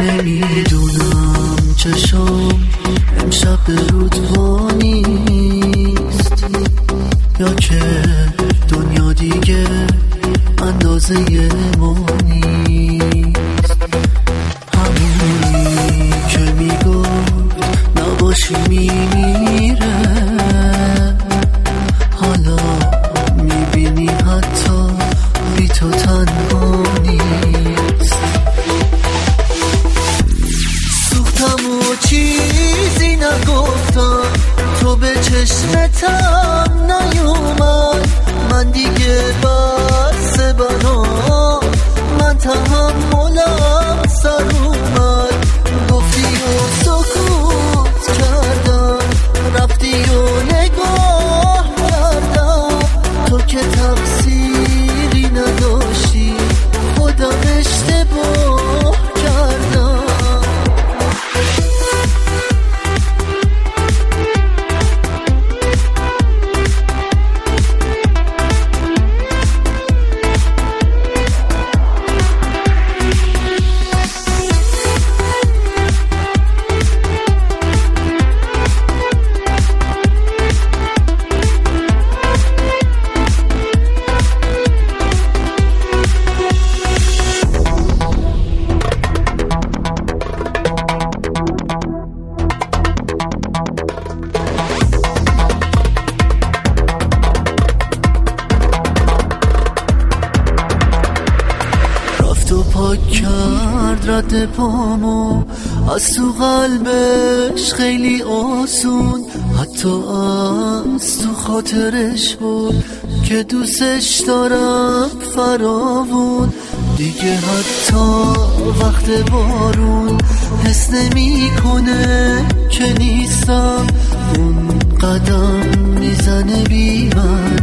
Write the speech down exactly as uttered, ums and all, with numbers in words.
نمیدونم چشم امشب به رود وا نیست، یا که دنیا دیگه اندازه ما نیست. همونی که میگفت نباشی میمیره، حالا میبینی حتی بی تو تنها نیست. سوختم و چیزی نگفتم، تو به چشمتم نیومد، من دیگه بسه بنا، من تحملم سر اومد. گفتی و سکوت کردم، رفتی و نگاه کردم، تو که تقصیری نداشتی، خودم اشتباه کردم. پاک کرد رد پامو از تو قلبش خیلی آسون، حتی از تو خاطرش بود که دوستش دارم فراوون. دیگه حتی وقت بارون حس نمی کنه که نیستم، اون قدم میزنه بی من.